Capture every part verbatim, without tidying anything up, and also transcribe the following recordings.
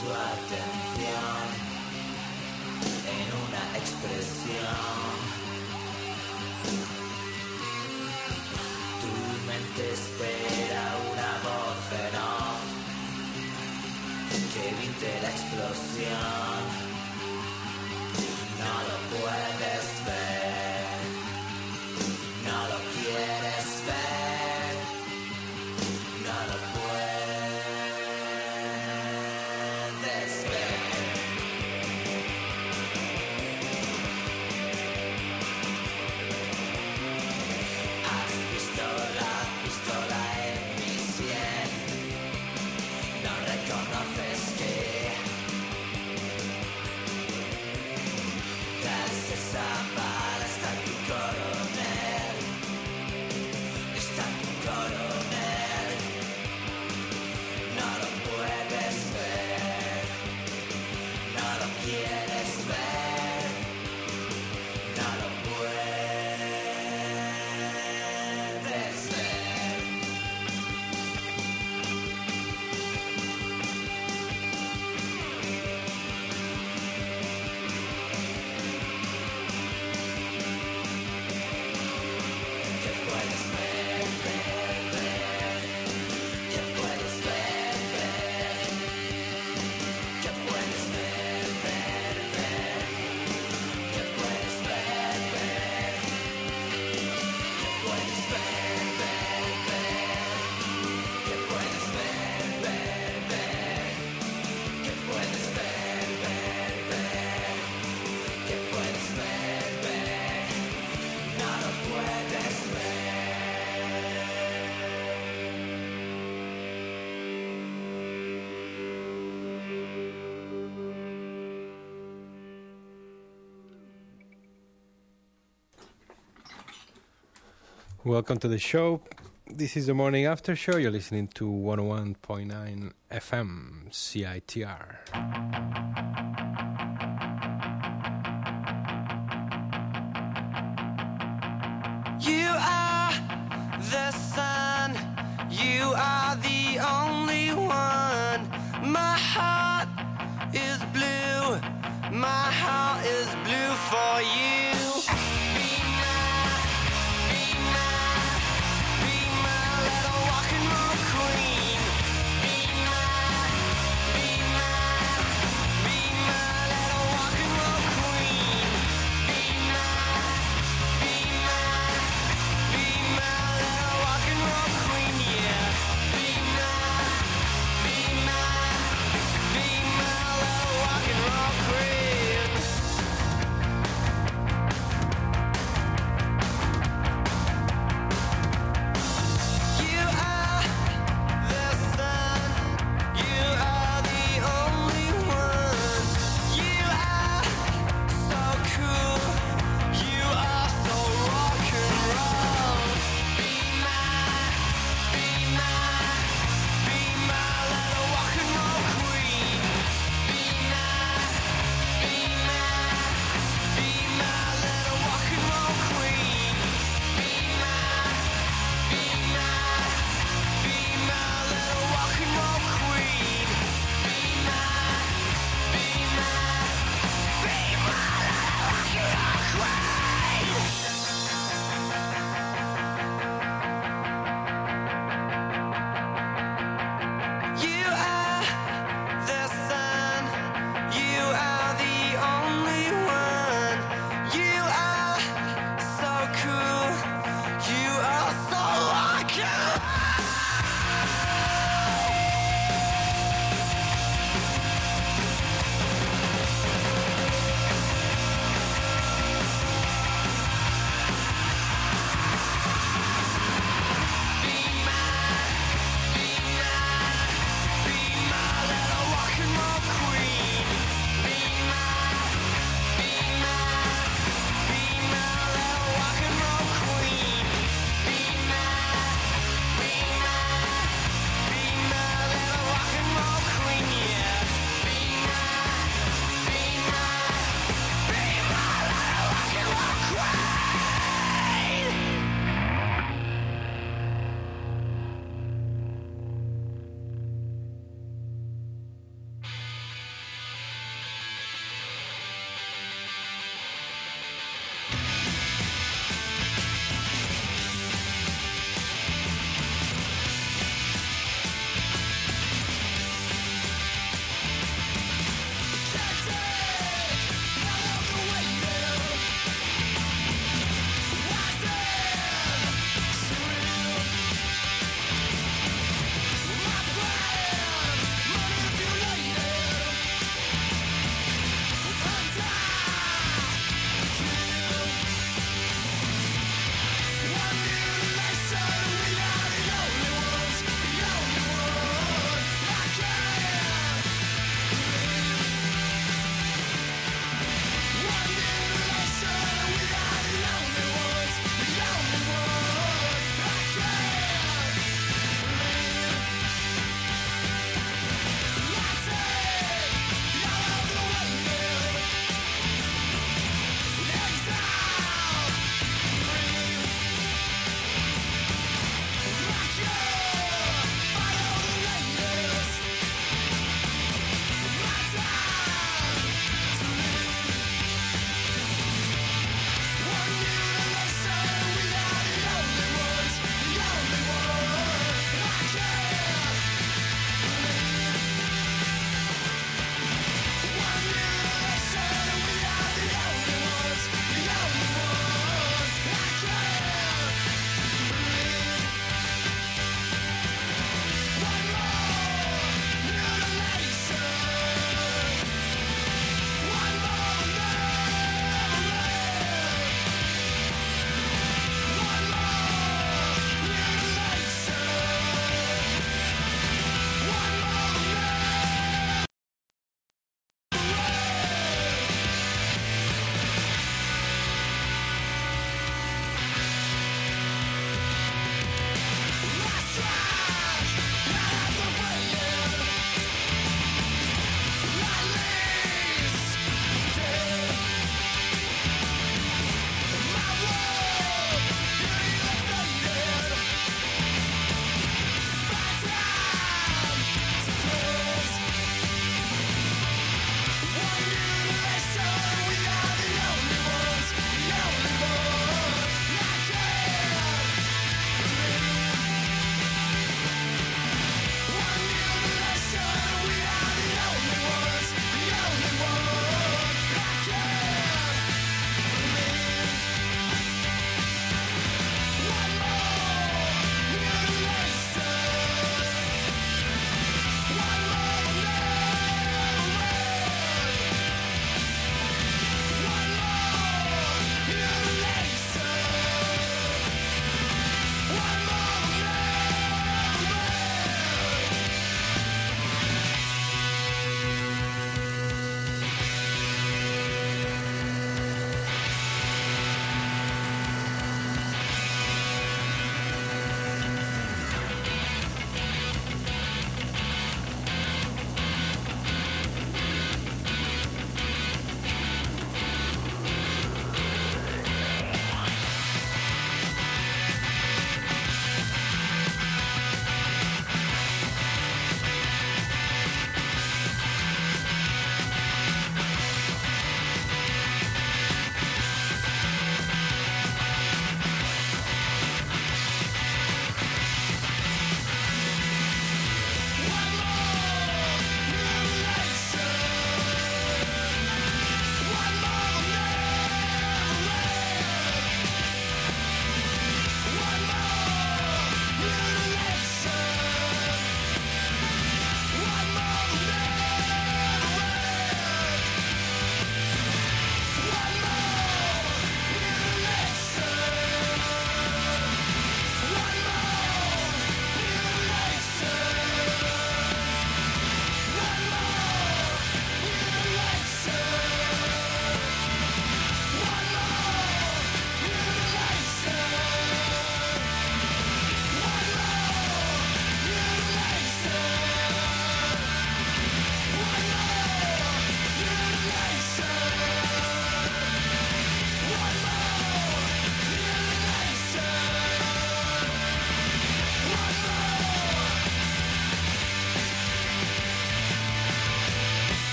su atención en una expresión. Tu mente espera una voz en off que evite la explosión. No lo puedes ver, no lo quieres ver, no lo puedes ver. Has visto la pistola en mi sien, no reconoces que tras esa bala está tu coronel, está tu coronel. No lo puedes ver, no lo quieres ver, no lo puedes ver. ¿Qué puedes ver, ver, ver? ¿Qué puedes ver, ver? ¿Qué puedes ver, ver, ver? ¿Qué puedes ver, ver? ¿Qué puedes ver, ver, ver? ¿Qué puedes ver, ver, ver? ¿Qué puedes ver, ver, ver? ¿Qué puedes ver, ver? No lo puedes ver. Welcome to the show. This is the morning after show. You're listening to one oh one point nine F M C I T R. You are the sun, you are the only one. My heart is blue, my heart is blue for you. Be mine, be mine, be my little rock and roll queen. Be mine, be mine,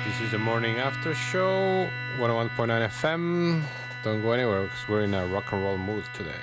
This is the morning after show, one oh one point nine F M. Don't go anywhere because we're in a rock and roll mood today.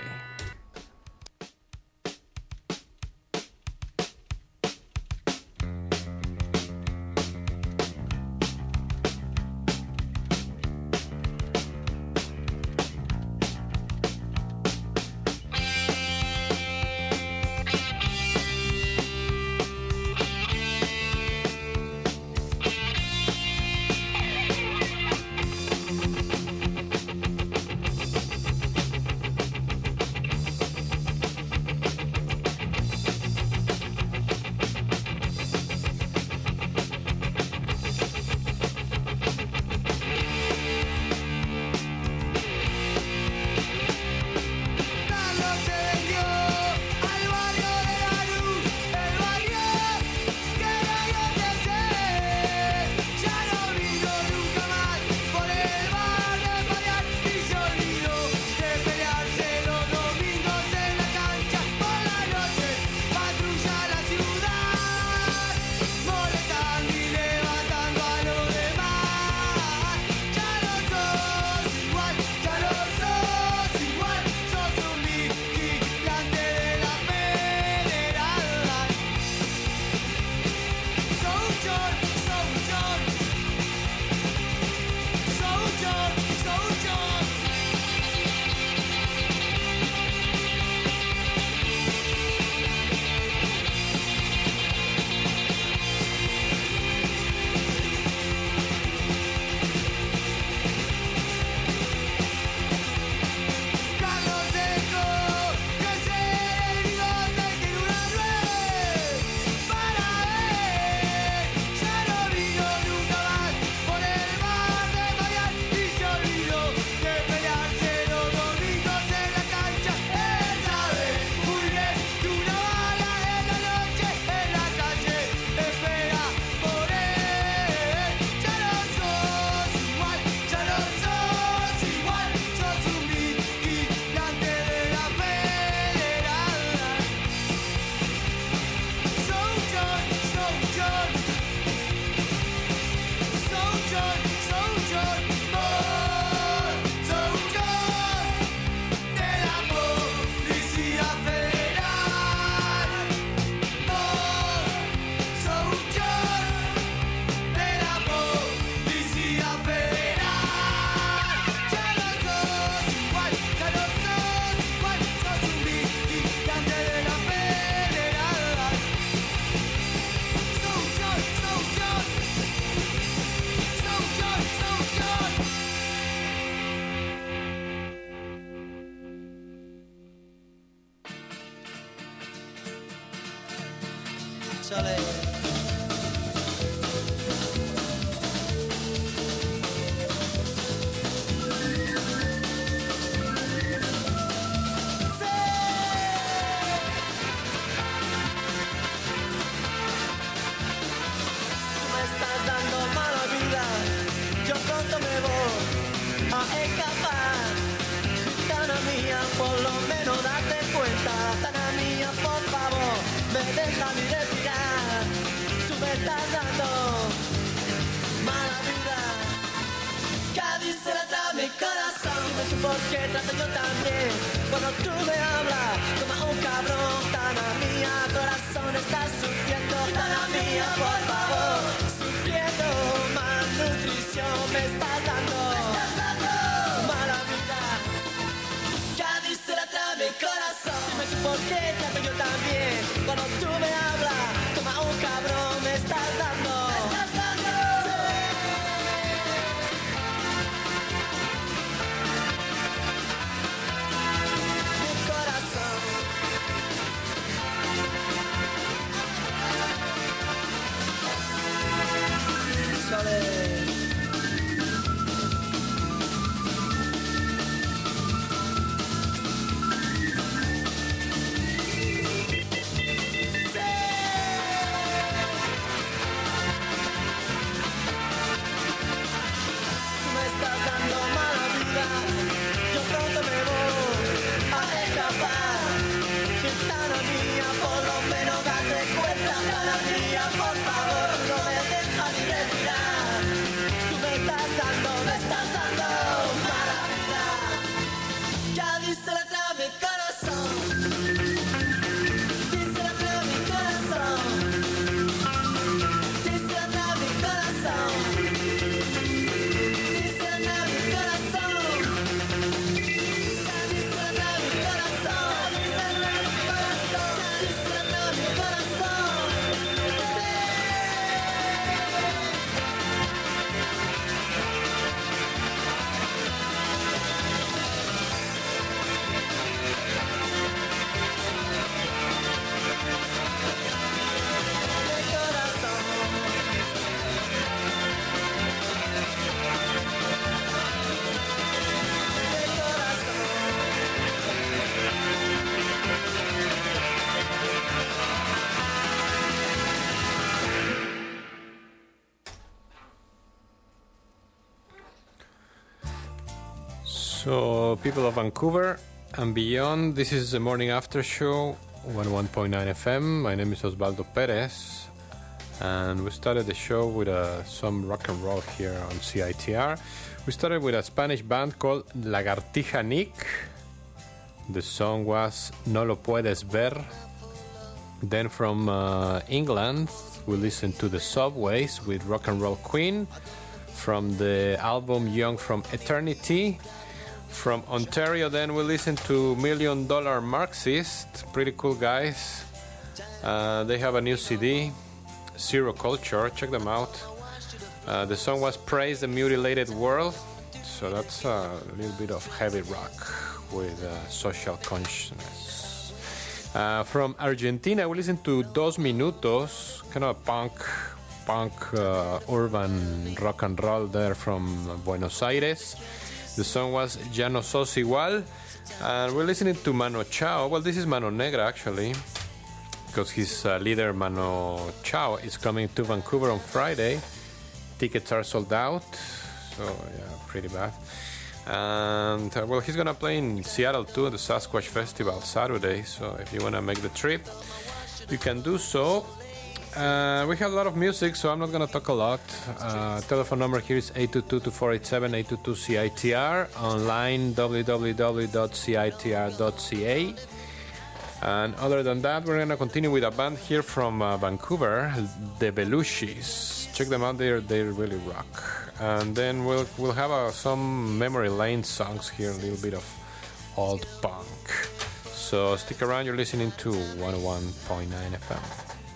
So, people of Vancouver and beyond, this is the morning after show, one oh one point nine F M. My name is Osvaldo Perez, and we started the show with uh, some rock and roll here on C I T R. We started with a Spanish band called Lagartija Nick. The song was No Lo Puedes Ver. Then from uh, England, we listened to the Subways with Rock and Roll Queen from the album Young from Eternity. From Ontario, then we listened to Million Dollar Marxist, pretty cool guys. Uh, they have a new C D, Zero Culture, check them out. Uh, the song was Praise the Mutilated World, so that's a little bit of heavy rock with uh, social consciousness. Uh, from Argentina, we listened to Dos Minutos, kind of punk, punk, uh, urban rock and roll there from Buenos Aires. The song was Ya no sos igual, and we're listening to Mano Chao. Well, this is Mano Negra, actually, because his uh, leader, Mano Chao, is coming to Vancouver on Friday. Tickets are sold out, so yeah, pretty bad. And, uh, well, he's going to play in Seattle, too, at the Sasquatch Festival Saturday, so if you want to make the trip, you can do so. Uh, we have a lot of music, so I'm not going to talk a lot. Uh, telephone number here is eight two two, two four eight seven, eight two two C I T R. Online, w w w dot c i t r dot c a. And other than that, we're going to continue with a band here from uh, Vancouver, the Belushis. Check them out, they're, they really rock. And then we'll, we'll have uh, some Memory Lane songs here, a little bit of old punk. So stick around, you're listening to one oh one point nine F M.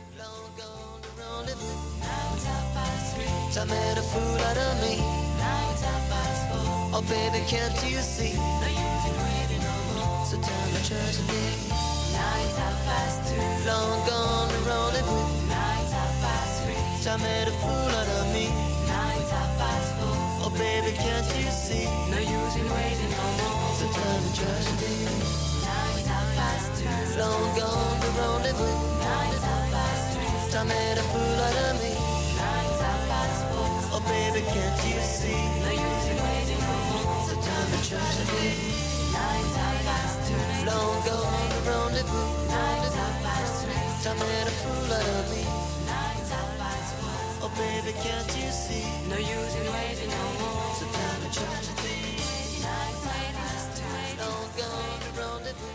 I made a fool out of me. Oh baby, can't you see? So tell me tragedy. Long gone the rendezvous. I made a fool out of me. Oh baby, can't you see? No use in waiting no more. So tell me tragedy. Long gone the rendezvous. I made a fool out of me. Oh baby, can't you see? No use in waiting no more. So time and tragedy. Long gone the rendezvous. I made a fool out of me. Oh baby, can't you see? No use in waiting no more. So time and tragedy. Long gone the rendezvous.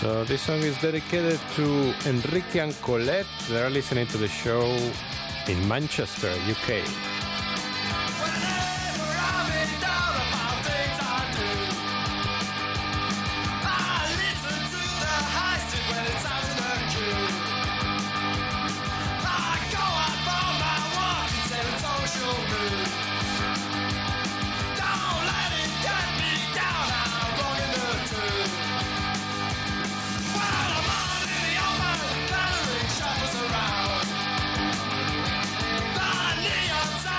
So this song is dedicated to Enrique and Colette. They are listening to the show in Manchester, U K. Neon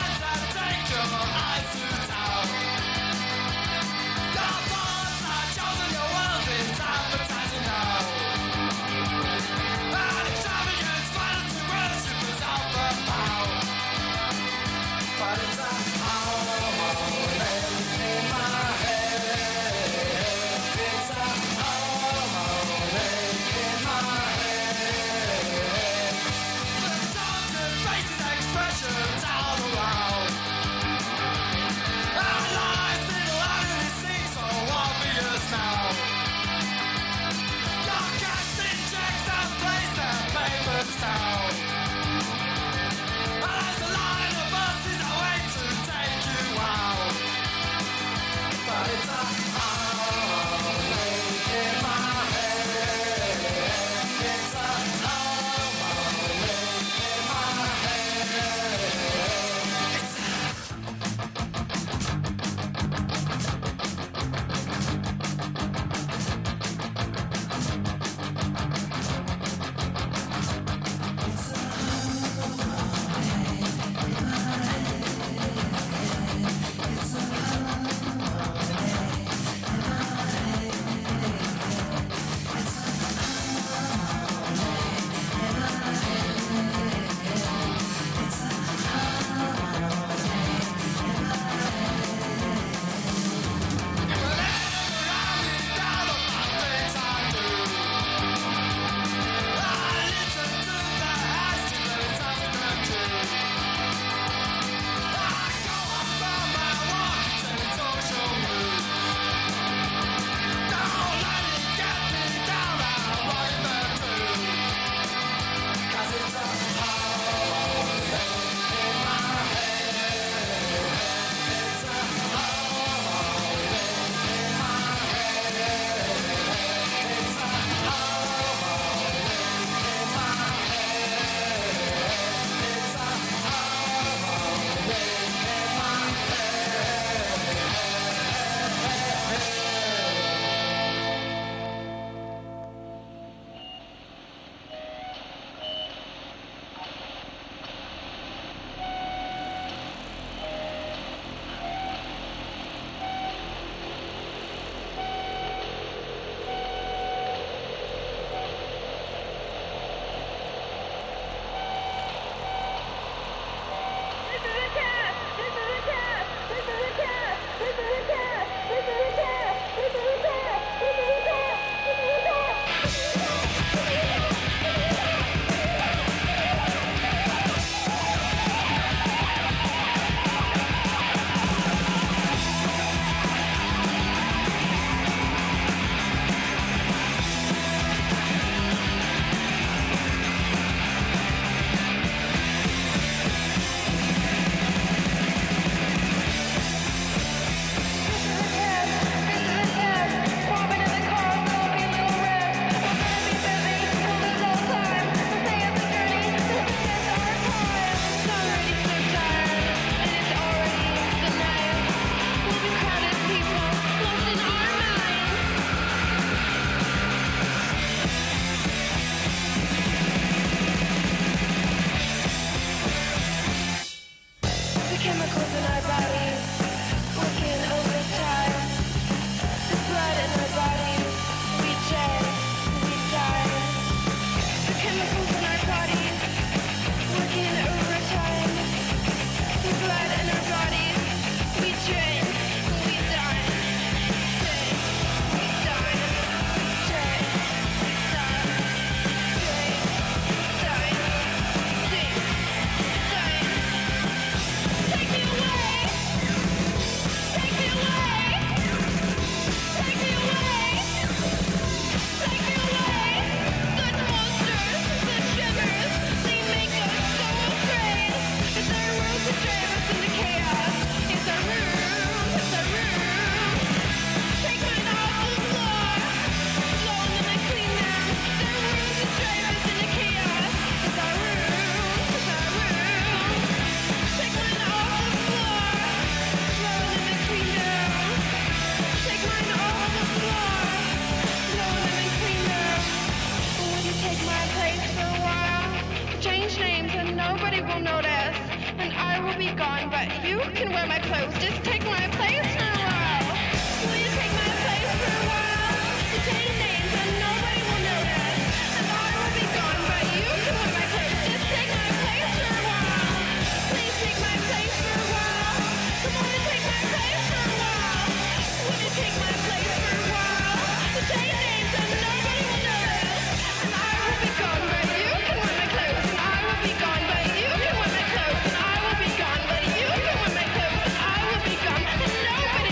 will notice, and I will be gone, but you can wear my clothes. Just take my place for a while. Will you take my place for a while? To change names and nobody will notice, and I will be gone, but you can wear my clothes. Just take my place for a while. Please take my place for a while. Come on and take my place for a while. Will you take my place for a while? To change names and nobody will notice, and I will be gone, but you can wear my clothes. And I will be gone, but you can wear my clothes. And I will be gone, but you can wear my clothes. And I will be gone, and nobody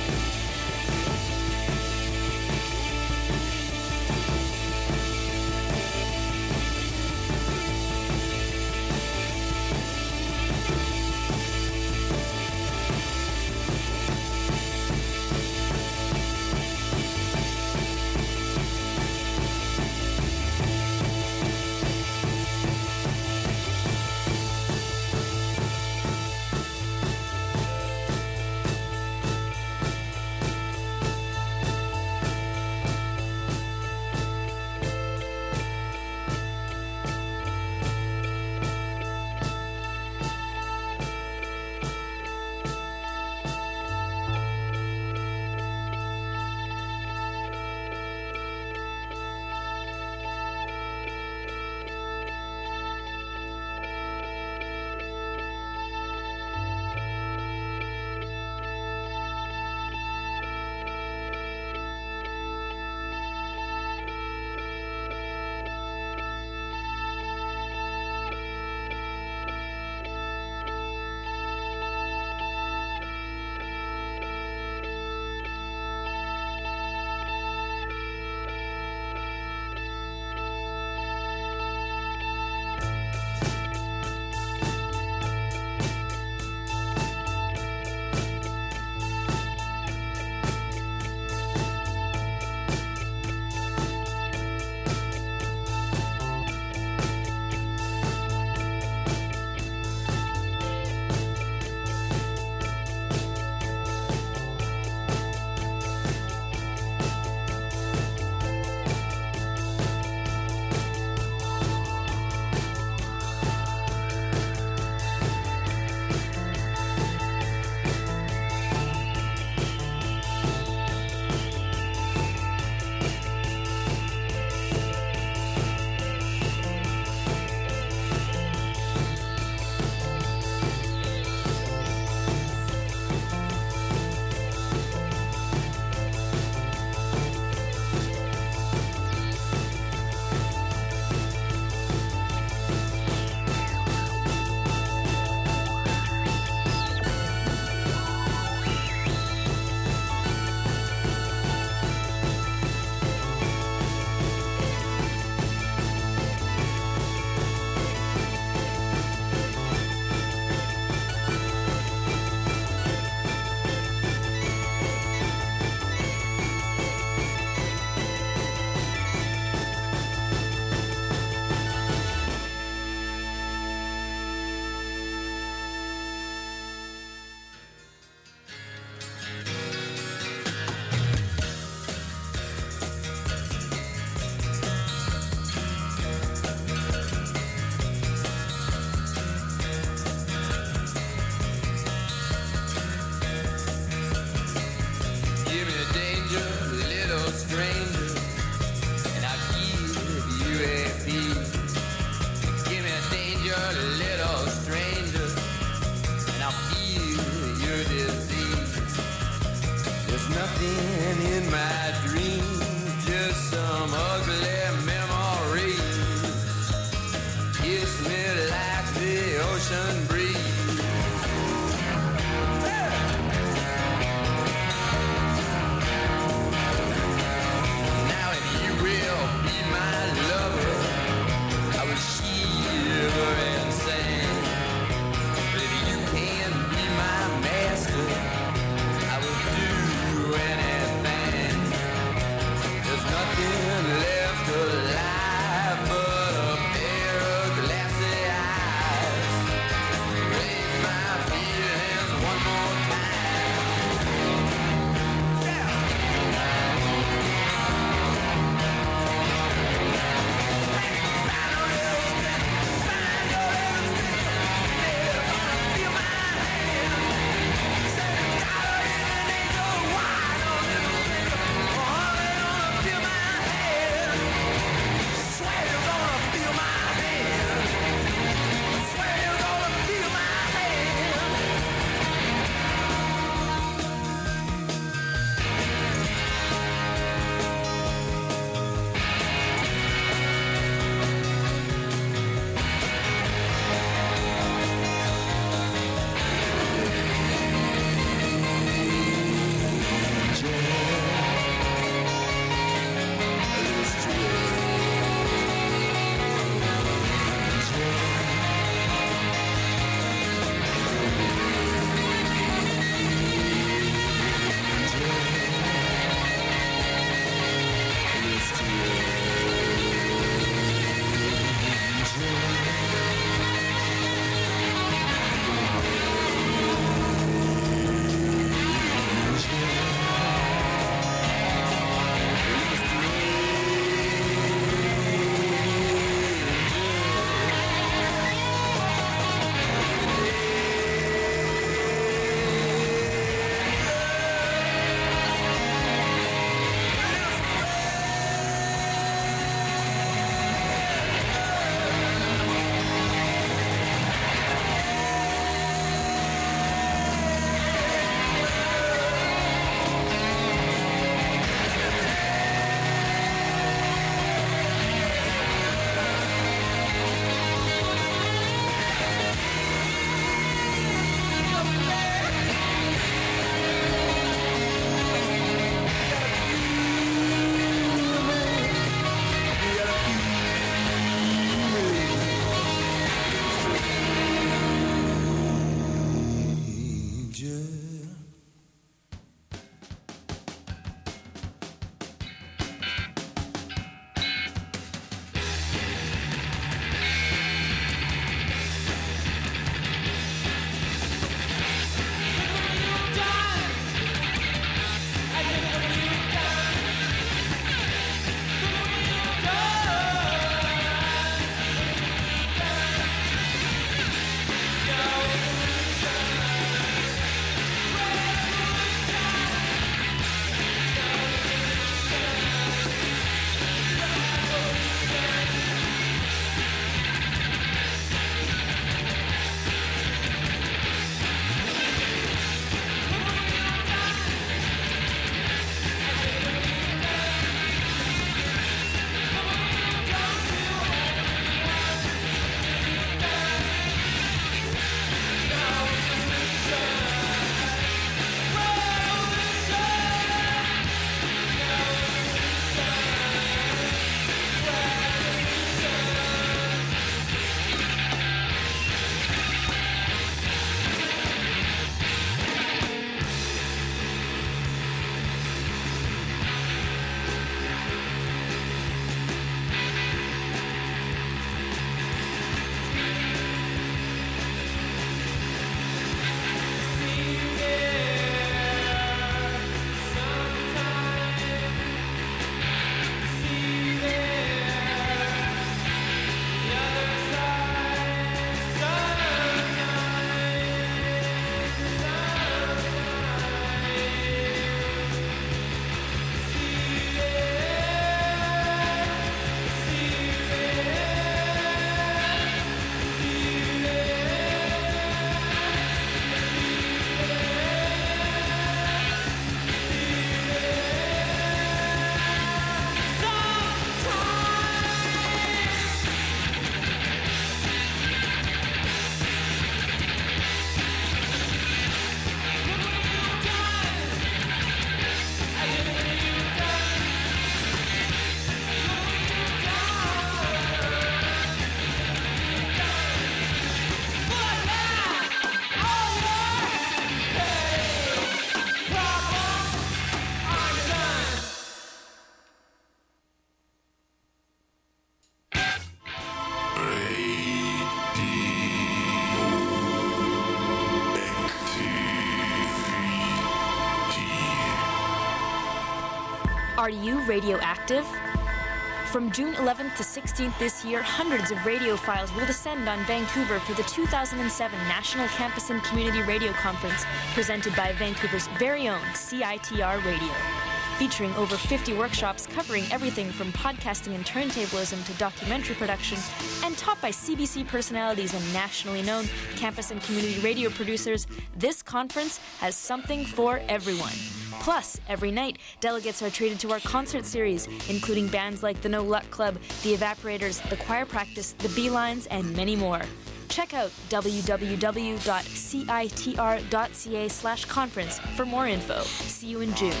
Are you radioactive? From June eleventh to sixteenth this year, hundreds of radiophiles will descend on Vancouver for the two thousand seven National Campus and Community Radio Conference, presented by Vancouver's very own C I T R Radio. Featuring over fifty workshops covering everything from podcasting and turntablism to documentary production, and taught by C B C personalities and nationally known campus and community radio producers, this conference has something for everyone. Plus, every night, delegates are treated to our concert series, including bands like the No Luck Club, the Evaporators, the Choir Practice, the Beelines, and many more. Check out w w w dot citr dot c a slash conference for more info. See you in June.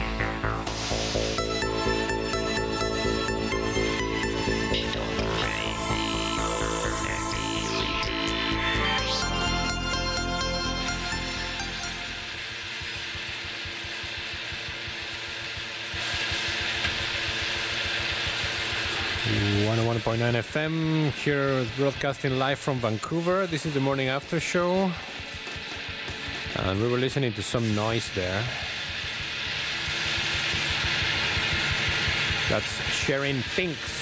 one oh one point nine F M, here broadcasting live from Vancouver. This is the morning after show, and we were listening to some noise there. That's Sharing Pinks.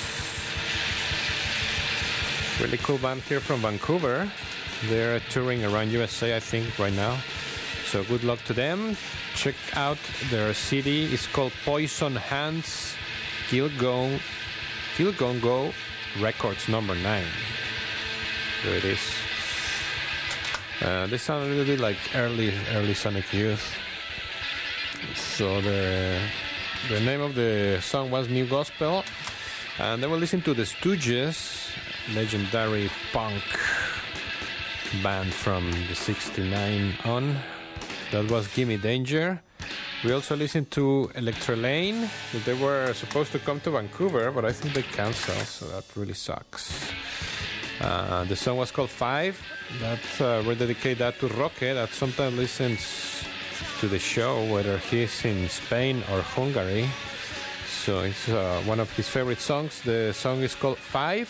Really cool band here from Vancouver. They're touring around U S A, I think, right now. So good luck to them. Check out their C D. It's called Poison Hands Kilgong Kilgongo Records number nine. There it is. Uh, they sound a little bit like early, early Sonic Youth. So the the name of the song was New Gospel, and then we'll listen to the Stooges, legendary punk band from the sixty-nine on. That was Gimme Danger. We also listened to Electrolane. They were supposed to come to Vancouver, but I think they canceled, so that really sucks. Uh, the song was called Five. That uh, we dedicate that to Roque, that sometimes listens to the show, whether he's in Spain or Hungary. So it's uh, one of his favorite songs. The song is called Five.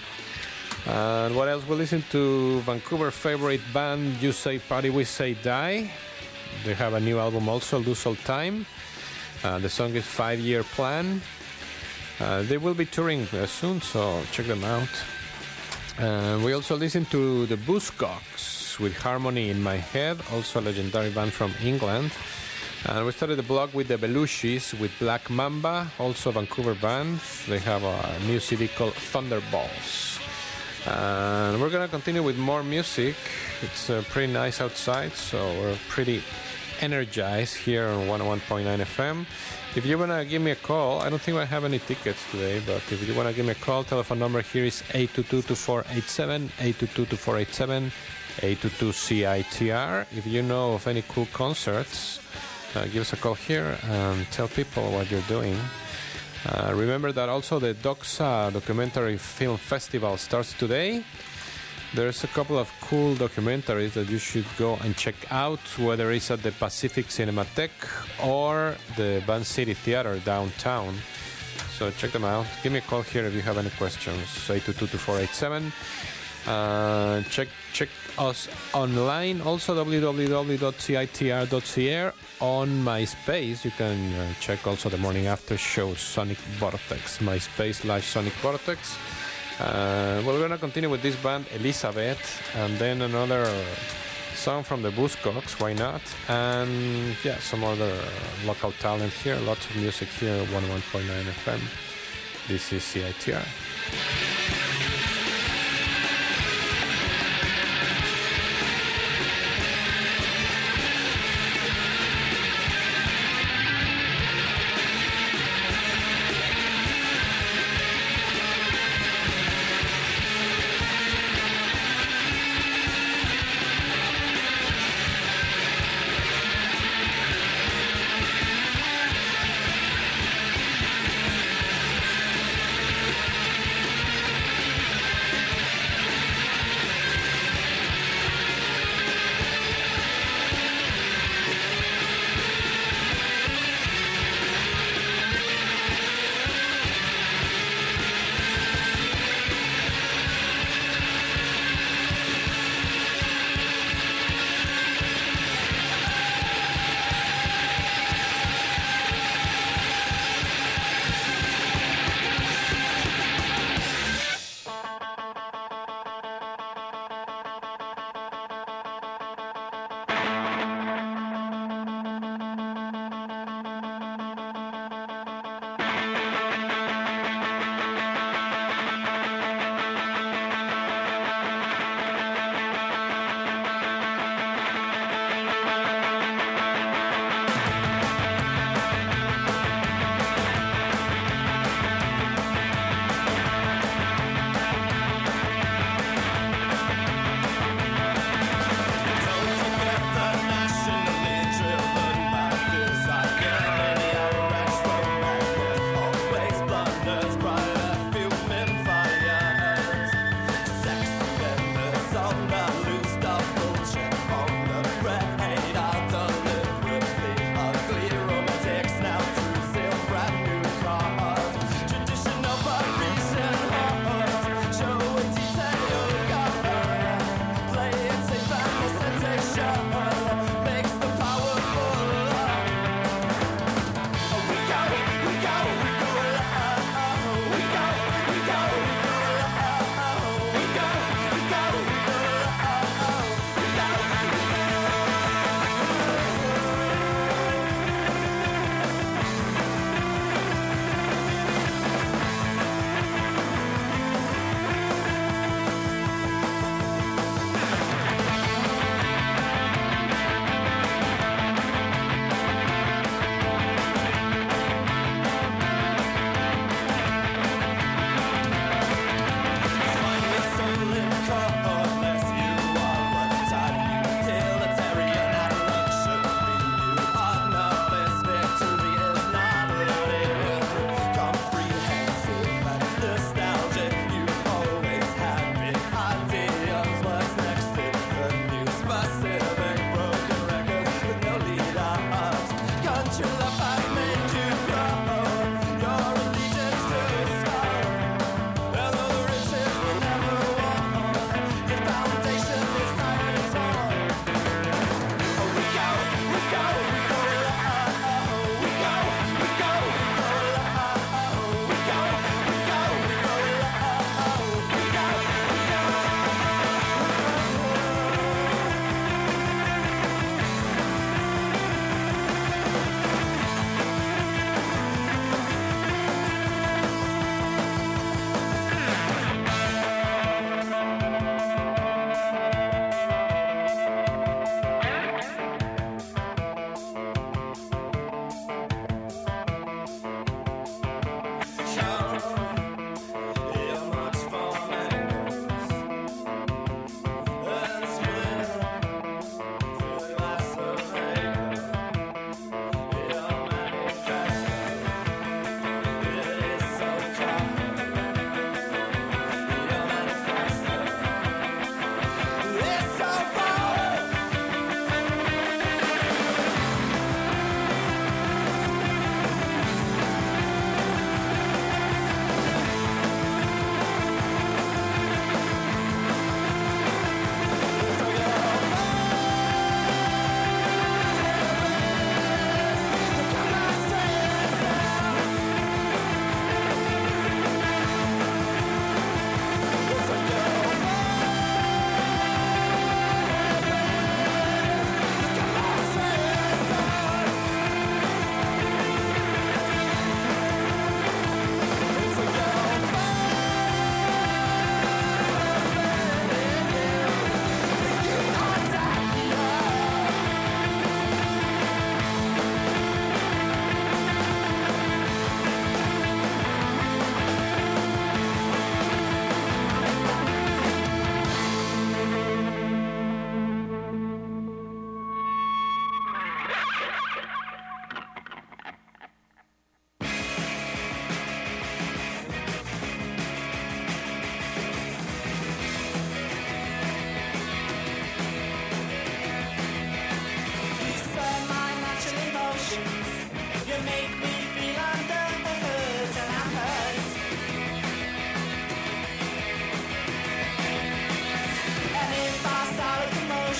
And what else? We listened to Vancouver favorite band, You Say Party, We Say Die. They have a new album also, Lose All Time. Uh, the song is Five Year Plan. Uh, they will be touring uh, soon, so check them out. Uh, we also listened to the Buzzcocks with Harmony in My Head, also a legendary band from England. And we started the blog with the Belushis with Black Mamba, also a Vancouver band. They have a new C D called Thunderballs. And we're going to continue with more music. It's uh, pretty nice outside, so we're pretty energized here on one oh one point nine F M. If you want to give me a call, I don't think I have any tickets today, but if you want to give me a call, telephone number here is eight two two, two four eight seven, eight two two, two four eight seven, eight two two C I T R. If you know of any cool concerts, uh, give us a call here and tell people what you're doing. Uh, remember that also the Doxa Documentary Film Festival starts today. There's a couple of cool documentaries that you should go and check out, whether it's at the Pacific Cinematheque or the Van City Theater downtown. So check them out. Give me a call here if you have any questions. eight two two, two four eight seven. Uh, check check us online. Also w w w dot c i t r dot c a. On MySpace, you can uh, check also the morning after show Sonic Vortex. MySpace slash Sonic Vortex. Uh, well, we're going to continue with this band, Elizabeth, and then another song from the Buzzcocks, why not? And yeah, some other local talent here. Lots of music here, one oh one point nine F M. This is C I T R.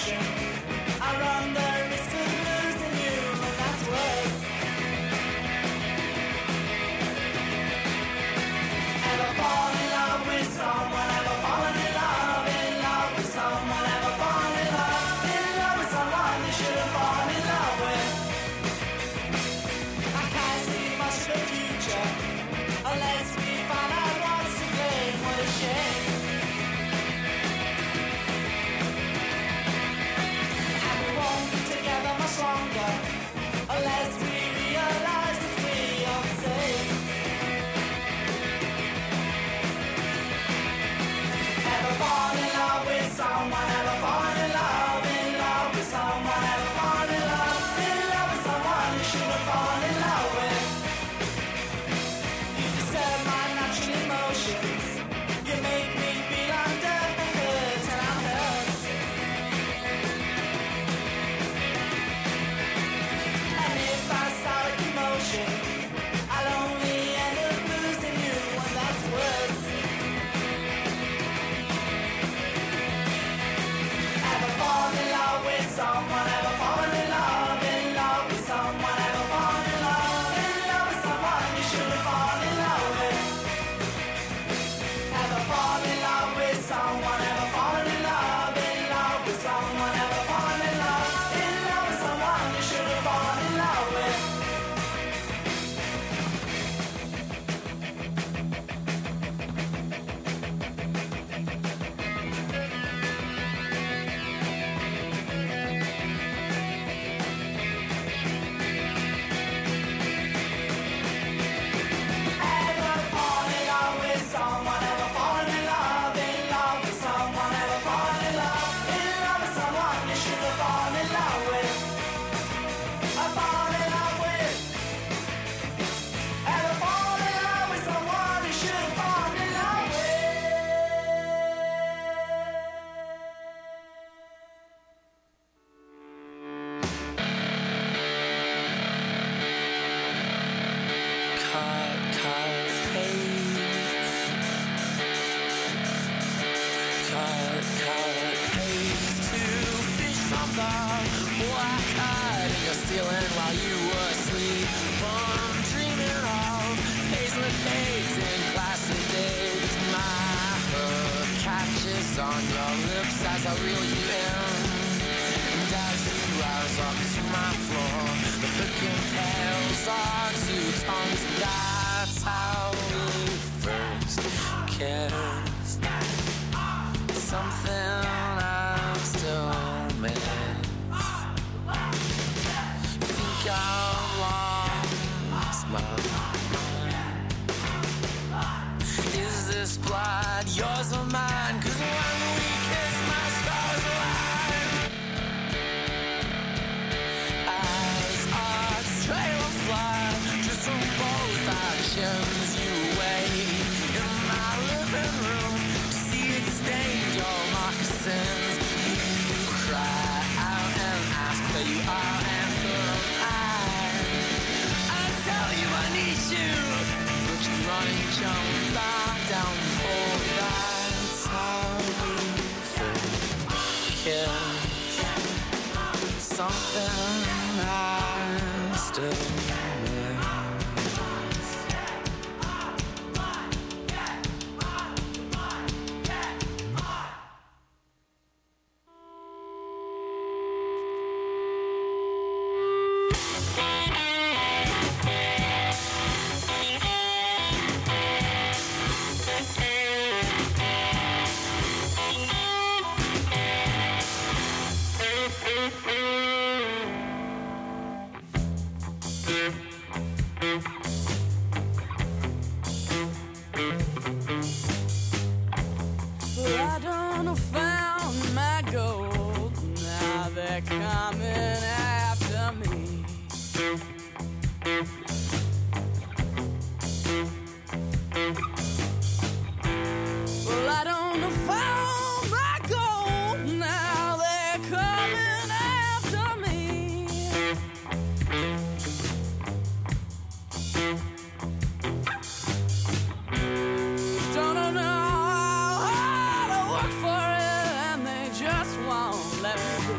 motion. I run the risk of losing you, and that's worse. Ever fall in love with someone? Ever fallen in love, in love with someone? Ever fallen in love, in love with someone you shouldn't fall in love with? I can't see much of the future unless we find out what's to blame. What a shame. And we won't be together much longer unless we realize that we are the same. Ever fall in love with someone? Ever fall in love, in love with someone? Ever fall in love, in love with someone you shouldn't fall in love with? You disturb my natural emotions. You make me feel under the hood, and I'm hurt. And if I start a commotion, I'll only end up losing you, and that's worse. Ever fall in love with someone? Ever fall in love, in love with someone? Ever fall in love, in love with someone you shouldn't fall in love with? Ever fall in love with someone? Ever fall in love, in love with someone? Ever fall in love, in love with someone you shouldn't fall in love with? Ever fall in love with someone? Ever fall in love, in love with someone? Ever fall in love, in love with someone you shouldn't fall in love with? I fall in love with. Ever fall in love with someone you shouldn't fall in love with? Cut, cut, paste. Cut, cut, paste. Two fish from the black cut in your ceiling while you were asleep. I'm dreaming of paisley fades in classic days. My hook catches on your lips as I reel you in. And as you rise up to my floor, the hook impales our two tongues, and that's how we first kissed. Something I still miss. Think I've lost my mind. Is this blood yours or mine? 'Cause when we kiss, my stars align. As our trail fly, just from both our chins, you wait in my living room to see it stained your moccasins. You cry out and ask where you are, and who am I? I tell you I need you, but you run and jump back down the hole. That's how we first kissed. Something I still miss. I done found my gold. Now they're coming after me. Well, I done found my gold. Now they're coming after me. Don't know how to work for it, and they just won't let me be.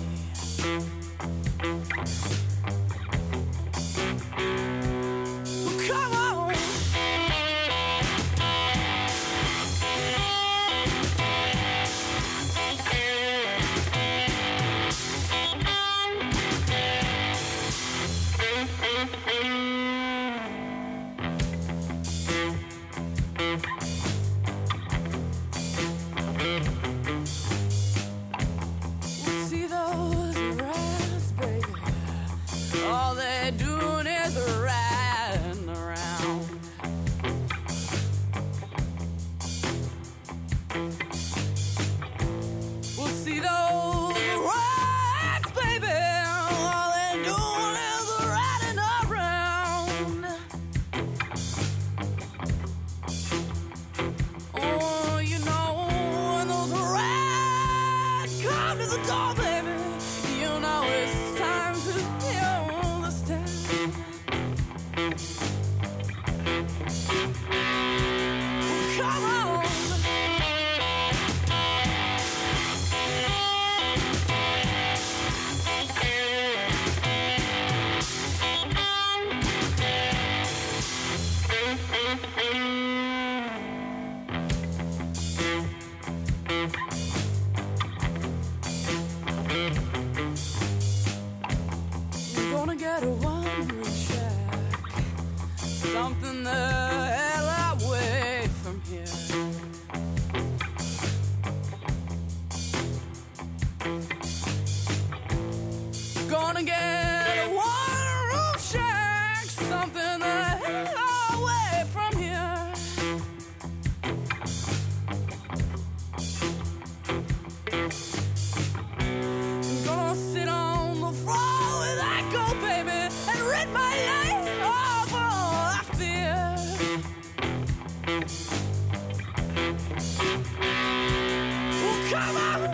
Well, come on. See those rats, baby. All they're doing is riding around. We'll see those rats, baby. All they're doing is riding around. Oh, you know, when those rats come to the door, baby, you know it's time to heal this time. Come on. You're gonna get a one-room shack, something the hell away from here. Gonna get a one-room shack, something the hell away from here. I'm gonna sit on the floor with that go, baby, and rid my life of all fear. Well, come on.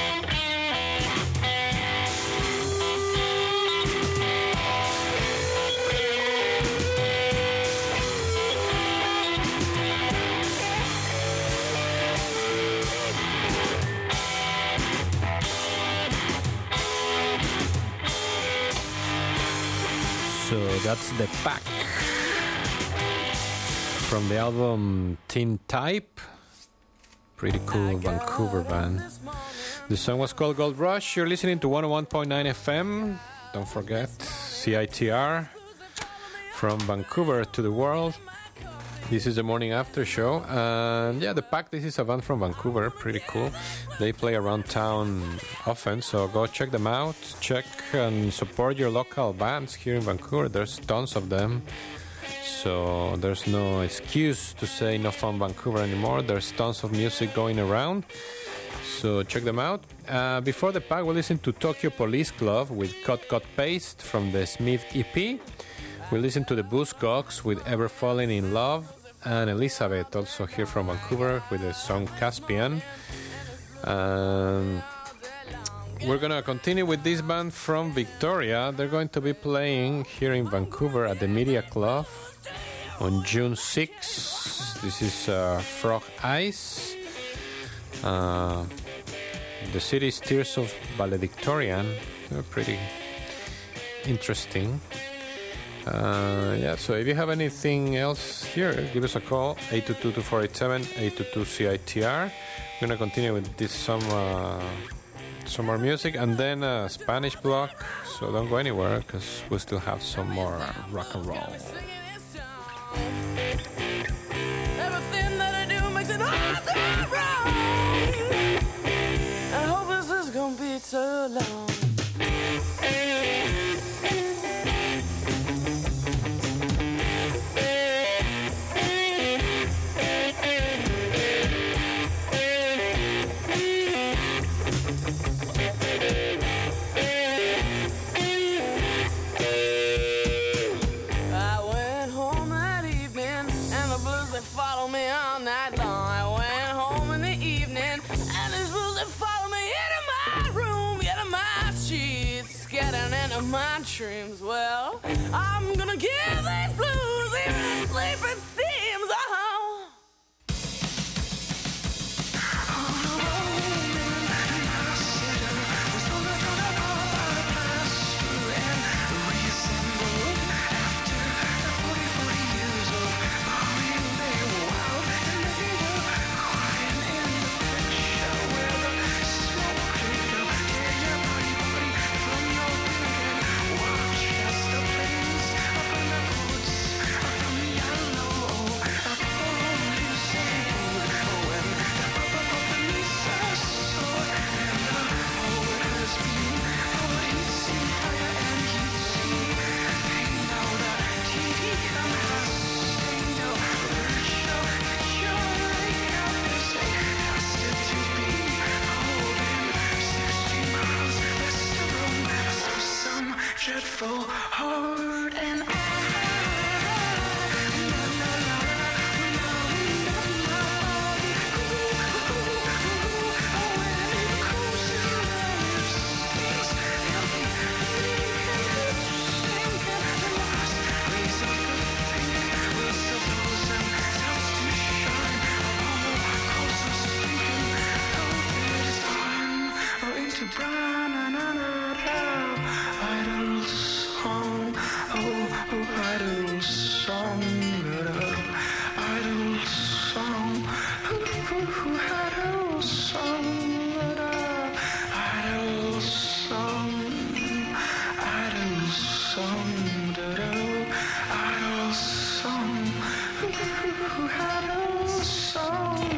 So that's the pack from the album Teen Type. Pretty cool Vancouver band. The song was called Gold Rush. You're listening to one oh one point nine F M. Don't forget C I T R from Vancouver to the world. This is the morning after show. And yeah, the pack, this is a band from Vancouver. Pretty cool. They play around town often, so go check them out. Check and support your local bands here in Vancouver. There's tons of them. So there's no excuse to say no fun Vancouver anymore. There's tons of music going around. So check them out. Uh, before the pack, we listened to Tokyo Police Club with Cut Cut Paste from the Smith E P. We listened to the Buzzcocks with Ever Falling in Love. And Elizabeth, also here from Vancouver, with the song Caspian. Um, we're going to continue with this band from Victoria. They're going to be playing here in Vancouver at the Media Club on June sixth. This is uh, Frog Eyes. Uh, the city is Tears of Valedictorian. They're pretty interesting. Uh, yeah, so if you have anything else here, give us a call, eight two two, two four eight seven, eight two two C I T R. We're going to continue with this some uh, some more music and then a Spanish block, so don't go anywhere because we still have some more rock and roll. Everything that I do makes it all go wrong. I hope this is gonna be too long. My dreams, well, I'm gonna give these blues even sleep, it seems. Oh. Oh. dreadful heart, and I idle song, oh, oh, idle song, idle song, oh, idle song, idle song, idle song, idle song, idle song.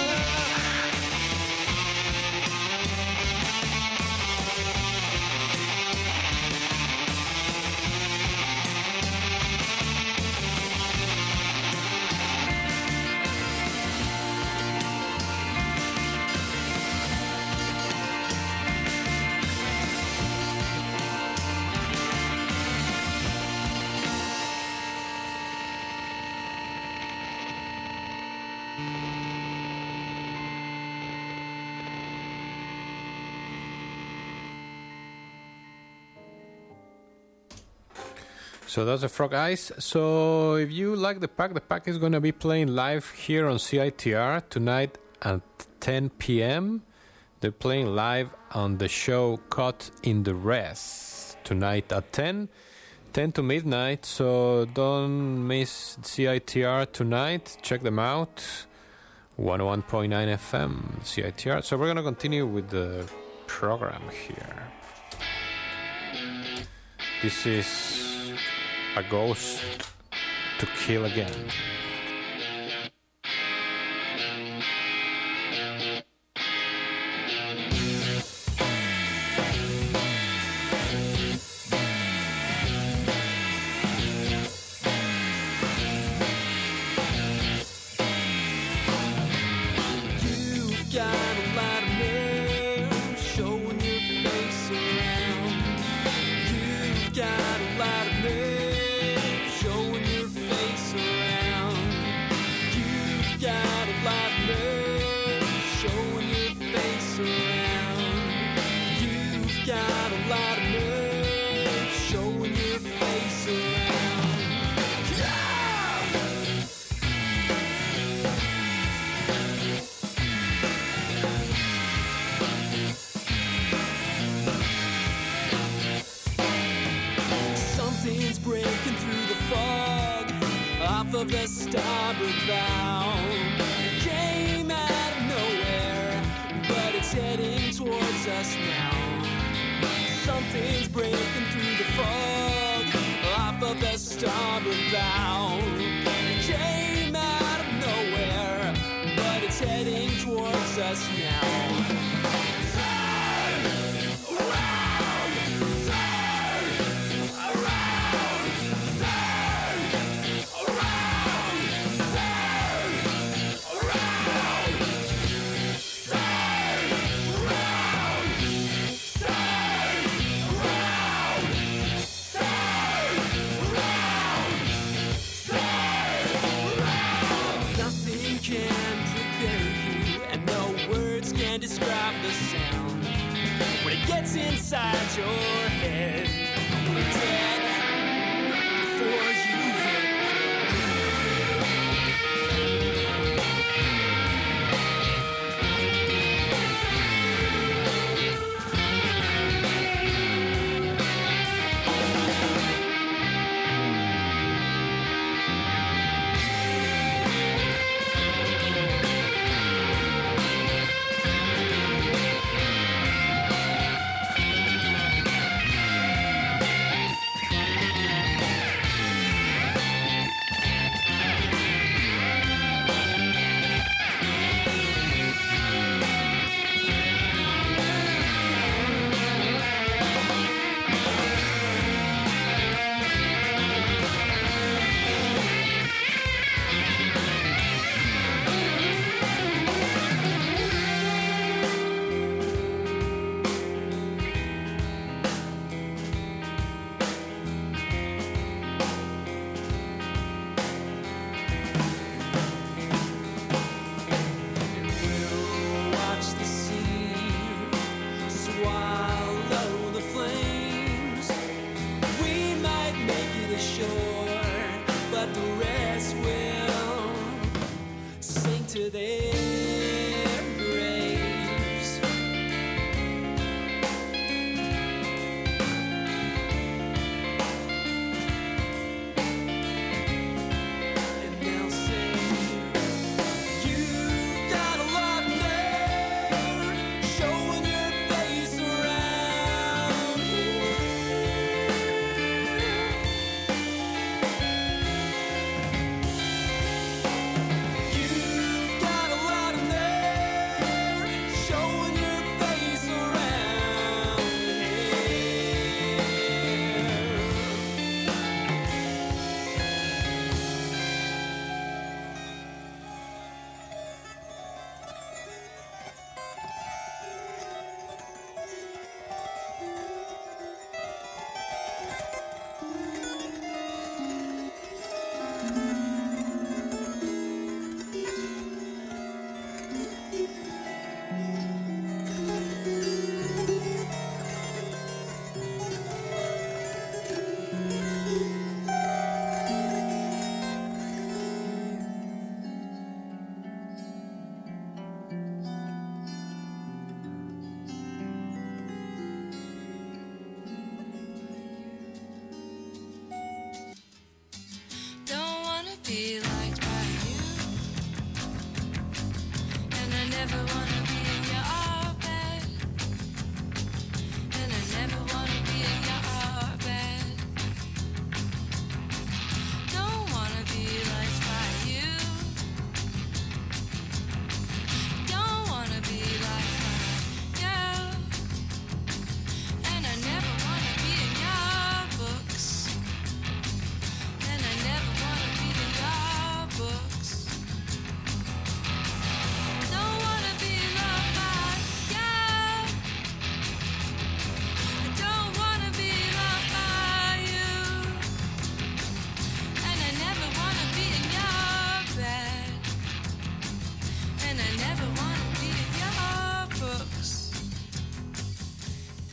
So that's the Frog Eyes. So if you like the pack, the pack is going to be playing live here on C I T R tonight at ten p.m. They're playing live on the show Caught in the Res tonight at ten, ten to midnight. So don't miss C I T R tonight. Check them out. one oh one point nine F M, C I T R. So we're going to continue with the program here. This is A Ghost to Kill Again. Of the starboard bow, it came out of nowhere, but it's heading towards us now. Something's breaking through the fog off of the starboard bow. It came out of nowhere, but it's heading towards us now. Describe the sound when it gets inside your head. You're dead before you hit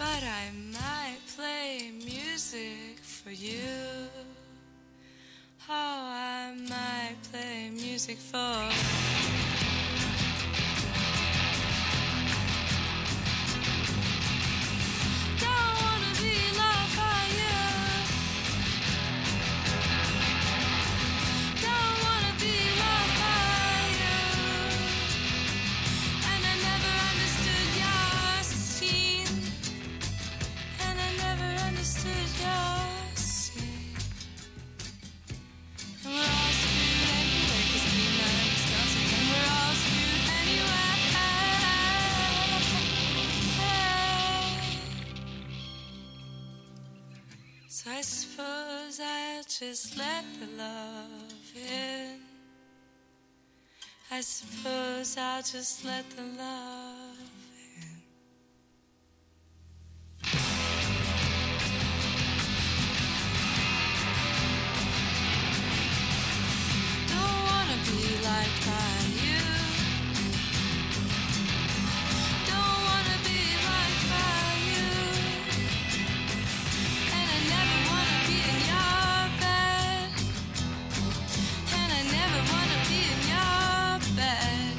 thought I might play music for you. Oh, I might play music for Don't wanna be loved by you. Don't wanna be loved by you. And I never understood your scene. And I never understood your scene. And we're all screwed anyway, 'cause we know it's nothing. And we're all screwed anyway. So I suppose I'll just let the love in. I suppose I'll just let the love in. Don't wanna be liked by you. Don't wanna be liked by you. And I never wanna be in your bed. And I never wanna be in your bed.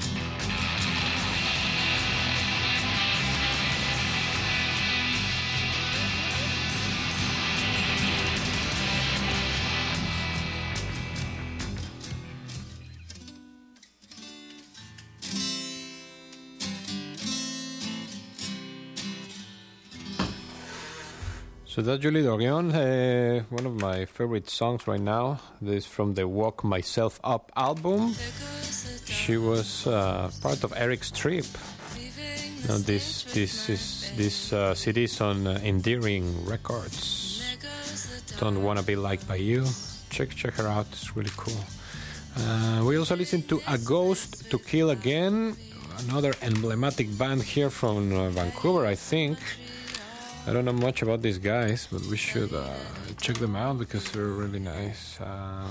So that's Julie Dorion, uh, one of my favorite songs right now. This is from the Walk Myself Up album. She was uh, part of Eric's Trip. Now this this is this uh, C D is on uh, Endearing Records. Don't Wanna Be Liked by You. Check check her out. It's really cool. Uh, we also listened to A Ghost to Kill Again, another emblematic band here from uh, Vancouver, I think. I don't know much about these guys, but we should uh, check them out because they're really nice. Uh,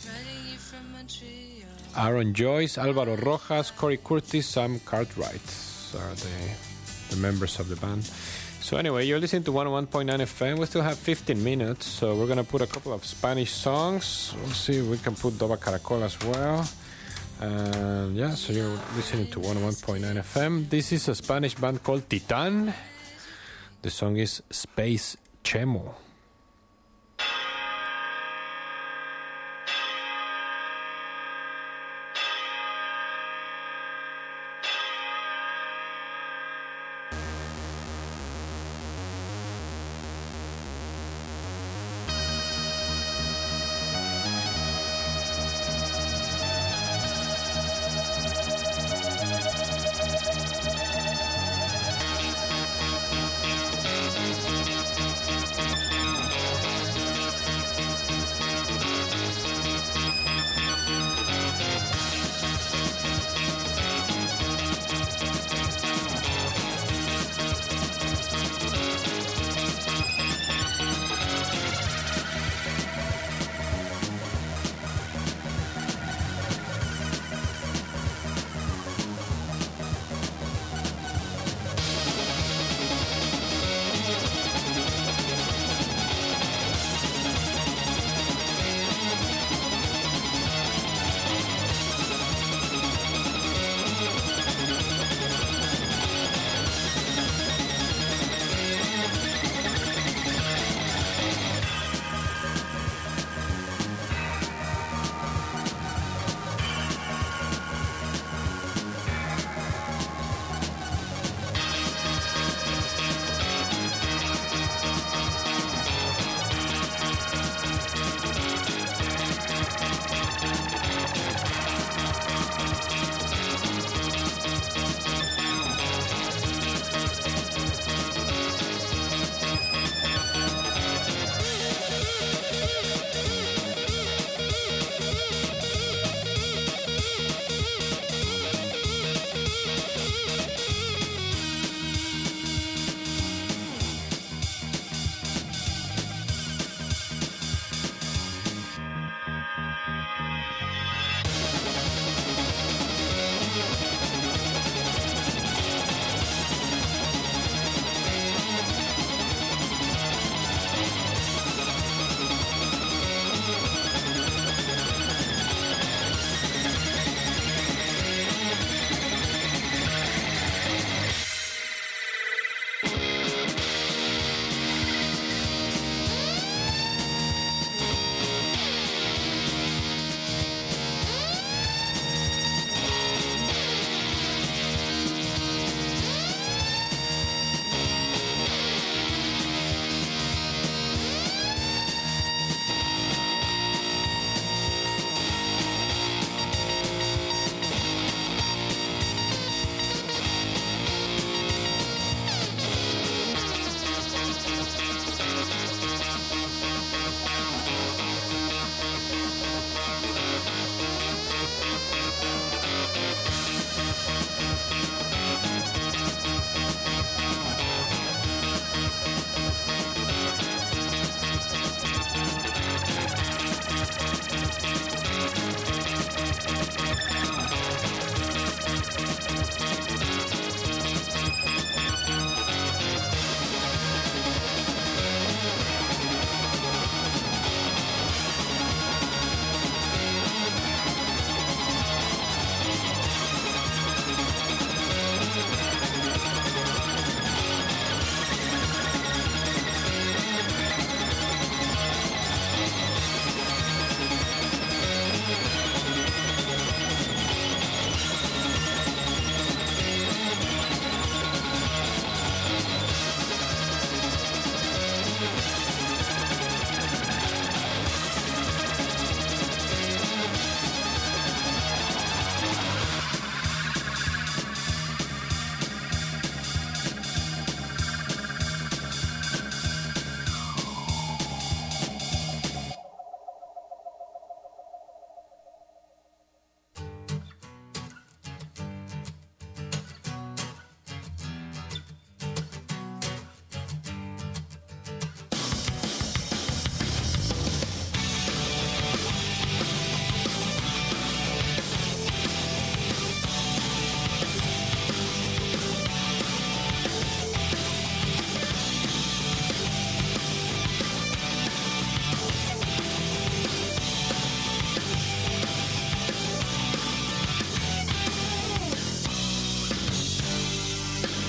Aaron Joyce, Alvaro Rojas, Corey Curtis, Sam Cartwright are the, the members of the band. So anyway, you're listening to one oh one point nine F M. We still have fifteen minutes, so we're going to put a couple of Spanish songs. We'll see if we can put Doba Caracol as well. And yeah, so you're listening to one oh one point nine F M. This is a Spanish band called Titan. The song is Space Chemo. Thank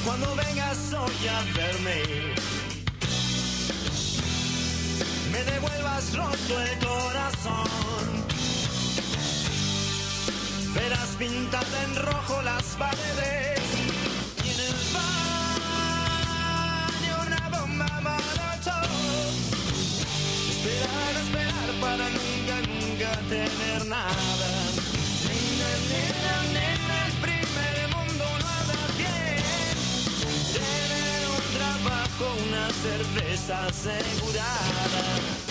Cuando vengas hoy a verme, me devuelvas roto el corazón. Verás pintada en rojo las paredes y en el baño una bomba molotov. Esperar, esperar para nunca, nunca tener nada. Nena, nena, nena, el primer mundo no anda bien. Tener un trabajo, una cerveza asegurada.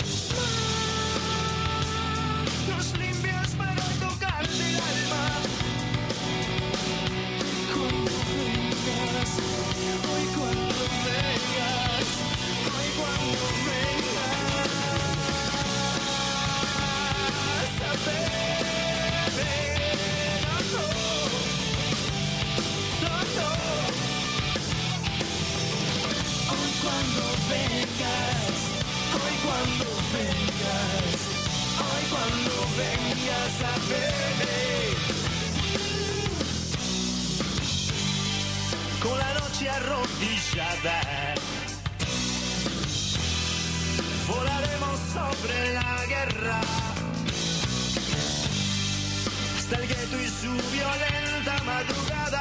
Manos limpias para tocarte el alma. Cuando vengas, hoy cuando vengas, hoy cuando vengas, a verme, no, no, no. Hoy cuando vengas, hoy cuando vengas, hoy cuando vengas a verme. Con la noche arrodillada, volaremos sobre la guerra hasta el gueto y su violenta madrugada,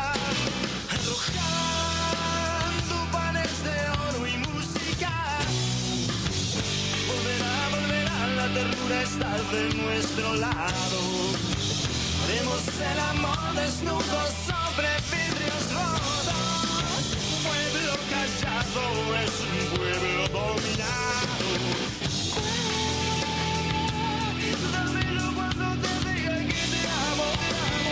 arrojando panes de oro y música. Volverá, volverá, la ternura está de nuestro lado. Haremos el amor desnudos sobre vidrios rotos. Un pueblo callado es un pueblo dominado. Dámelo cuando te diga que te amo, te amo.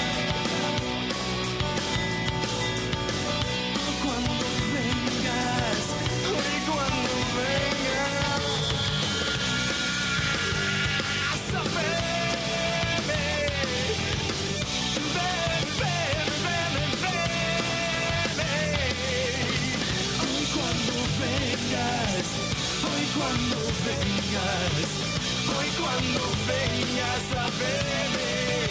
Cuando vengas, hoy cuando vengas, a verme. Ven, ven, ven, ven, hoy cuando vengas, hoy cuando vengas, hoy cuando vengas a verme.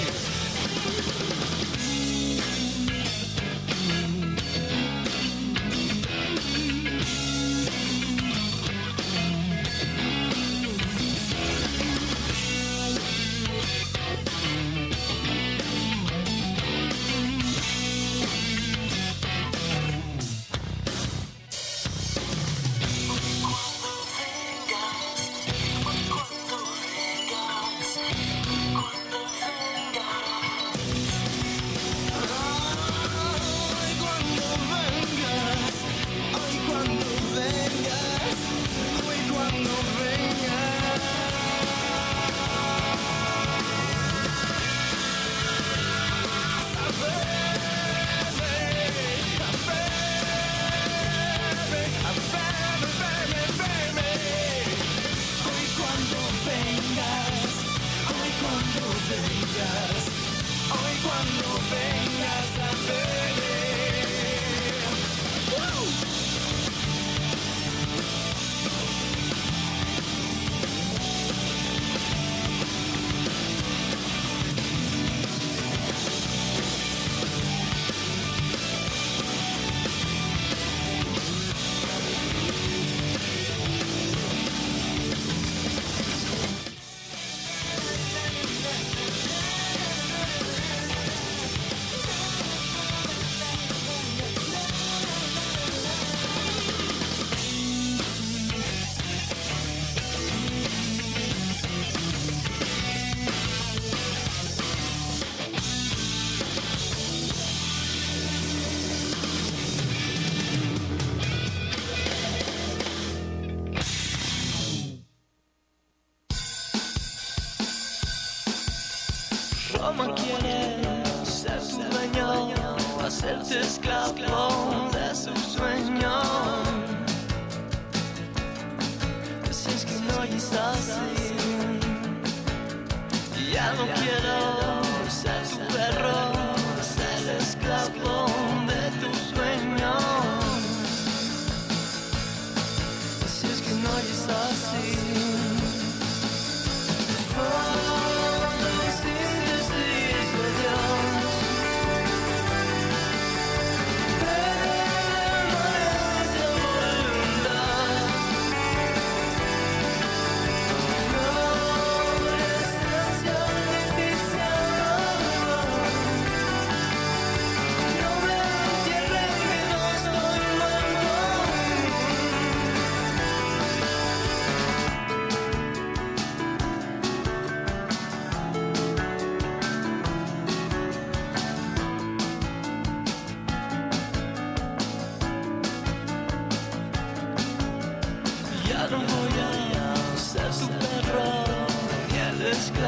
Roma quiere ser tu dueño, hacerte esclavo de su sueño. Si es que no es así, ya no quiero ser tu perro, ser esclavo de tu sueño. Si es que no es así. Síntesis de Dios.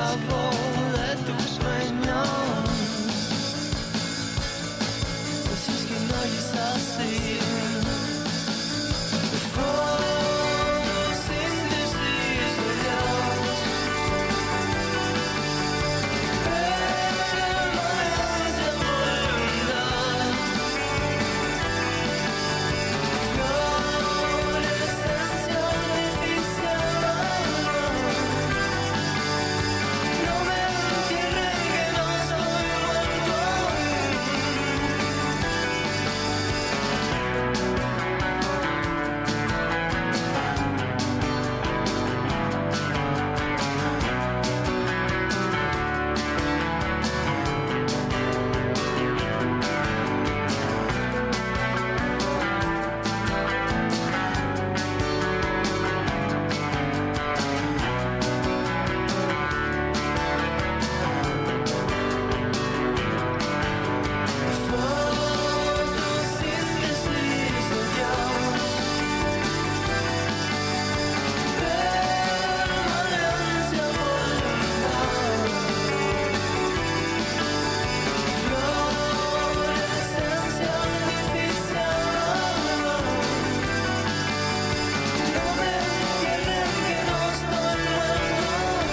esclavo de tus sueños. Si es que no es así. Fotos indecisos de Dios. Permanece voluntad. Florescencia artificial. No me entierren que no estoy muerto. Fotos indecisos de Dios. Permanencia voluntad. Florescencia artificial. No me entierren que no estoy muerto.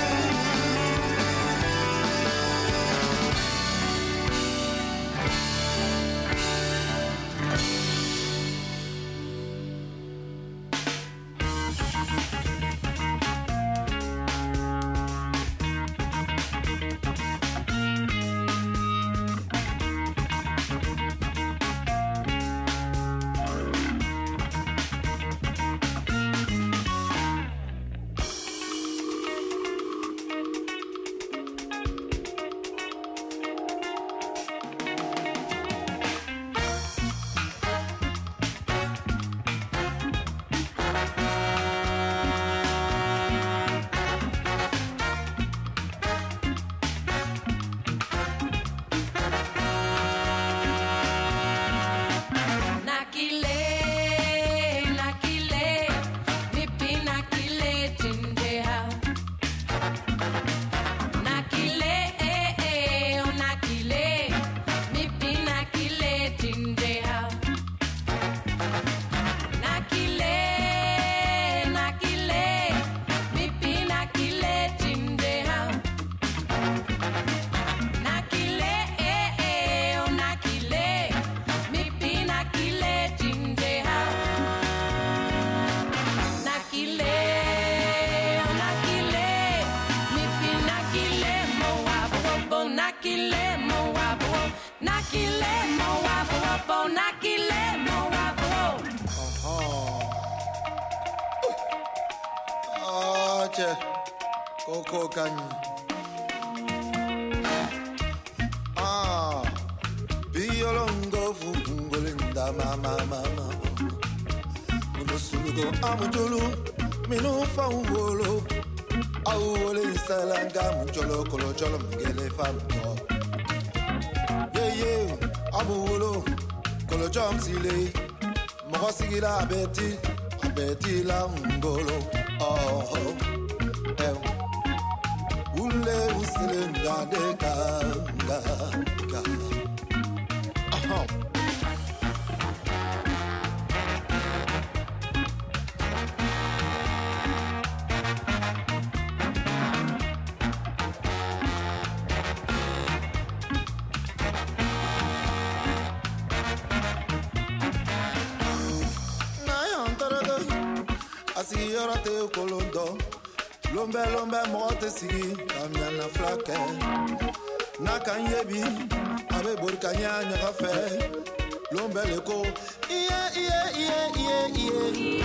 Nakile, nakile, mipi nakile jindeha. Nakile, eh eh, oh nakile, mipi nakile jindeha. Nakile, nakile, mipi nakile jindeha. Nakile, eh eh, oh nakile, mipi nakile jindeha. Nakile, oh nakile, mipi nakile moabo bo nakile moabo. Nakile moabo bo nakile moabo. Oche, Coco Kanye. Ah, Biolongo Fungolinda Mama Mama. Unosulugo Amujulu, Minu Fawolo. Awole Salanga Mujolo Kolo Jolo Mgele Famto. Yeah, yeah, Amulo, Kolo Jom Sile. Mohosigila Abeti, Abeti La Ngolo. Oh, eh. Ule usile ndade kanga ka. Aha. Na yantaraga asiyara te kolondo. Lombe lombe mote sigi kamyana flake. Na kanyebi abe burkanya nyakafe. Lombe leko iye iye iye iye iye.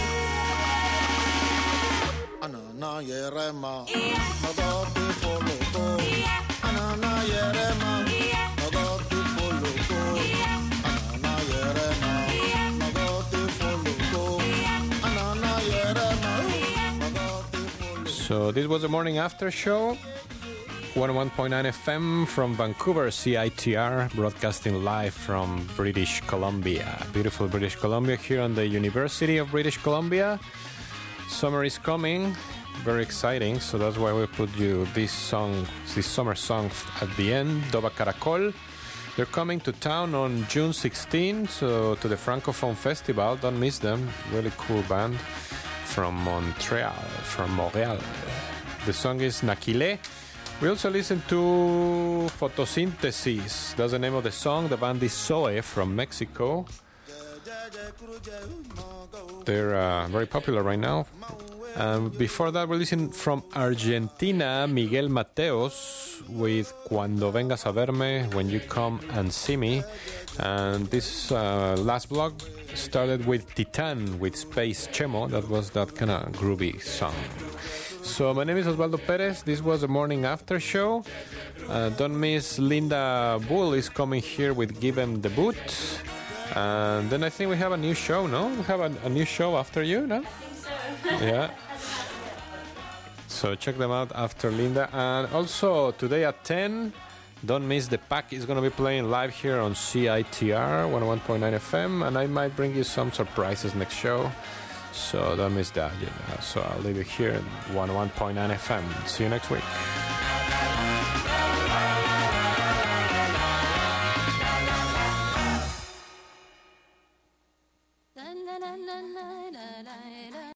Anana yerema magoti foloko. Anana yerema magoti foloko. Anana yerema magoti foloko. Anana yerema magoti foloko. So this was the morning after show. one oh one point nine F M from Vancouver, C I T R, broadcasting live from British Columbia. Beautiful British Columbia here on the University of British Columbia. Summer is coming. very exciting. So that's why we put you this song, this summer song at the end, Doba Caracol. They're coming to town on June sixteenth, so to the Francophone Festival. Don't miss them. Really cool band from Montreal, from Montreal. The song is Naquilé. We also listened to Photosynthesis. That's the name of the song. The band is Zoe from Mexico. They're uh, very popular right now. Um, before that, we listened from Argentina, Miguel Mateos with Cuando Vengas a Verme, When You Come and See Me. And this uh, last blog started with Titan with Space Chemo. That was that kind of groovy song. So my name is Osvaldo Perez. This was the morning after show. Uh, don't miss Linda Bull is coming here with Give 'Em the Boot. And then I think we have a new show, no? We have a, a new show after you, no? Yeah. So check them out after Linda. And also today at ten, don't miss the Pack is going to be playing live here on C I T R one oh one point nine F M. And I might bring you some surprises next show. So don't miss that. You know. So I'll leave it here at one oh one point nine F M. See you next week.